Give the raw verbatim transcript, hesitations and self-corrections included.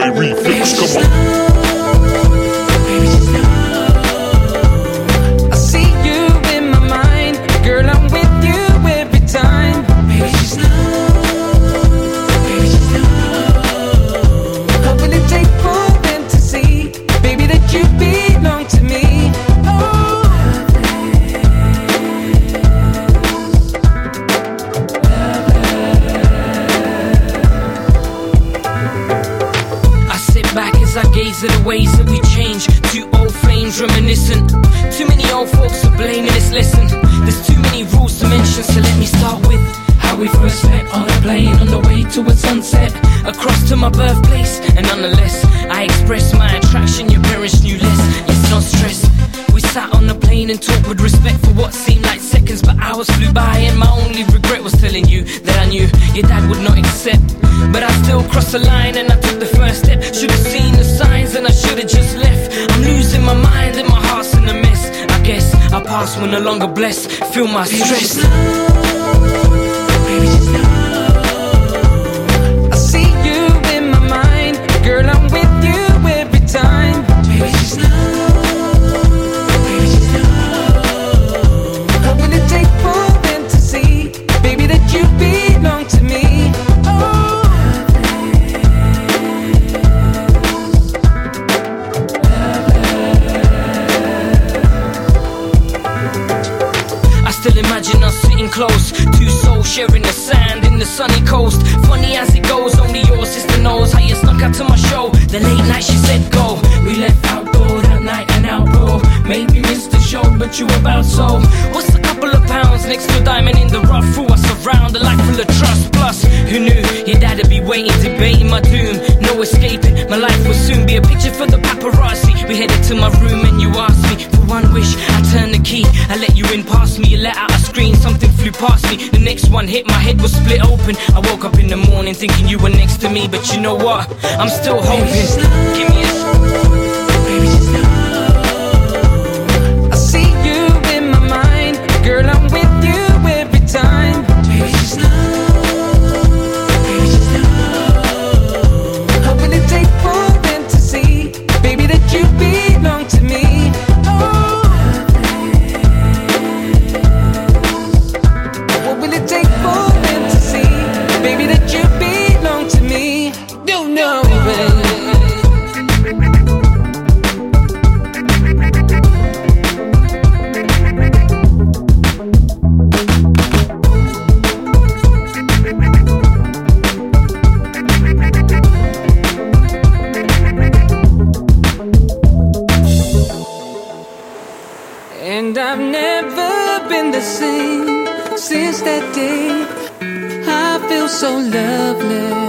Boy Reflex, come on. I gaze at the ways that we change. Two old flames reminiscent. Too many old folks to blame in this lesson. There's too many rules to mention, so let me start with how we first met on a plane on the way to a sunset, across to my birthplace. And nonetheless, I expressed my attraction. Your parents knew less. Let's not stress. We sat on the plane and talked with respect for what seemed like seconds, but hours flew by. And my only regret was telling you that I knew your dad would not accept. But I still crossed the line and I took the first step. Should've seen the signs and I should've just left. I'm losing my mind and my heart's in a mess. I guess our past will no longer bless. Feel my stress. Baby, just know I see you in my mind. Girl, I'm with you every time. Baby, just know. Baby, just know. What will it take for them to see, baby, that you belong to me? Still imagine us sitting close, two souls sharing the sand in the sunny coast. Funny as it goes, only your sister knows how you snuck out to my show. The late night she said go. We left outdoor that night and outdoor. Maybe missed the show, but you about so. What's a couple of pounds next to a diamond in the rough? Threw us around, a life full of trust. Plus, who knew your dad'd be waiting, debating my doom. No escaping, my life will soon be a picture for the paparazzi. We headed to my room and you asked me for one wish. I turned the key, I let you in past me. You let out a scream, something flew past me. The next one hit, my head was split open. I woke up in the morning thinking you were next to me, but you know what? I'm still hoping. Give me a baby, just know I see you in my mind. Girl, I'm with you every time. Baby, just know. Baby, just know. What will it take for them to see, baby, that you belong to me? Take for them to see, baby, that you belong to me. You know, baby. And I've never been the same since that day. I feel so lovely.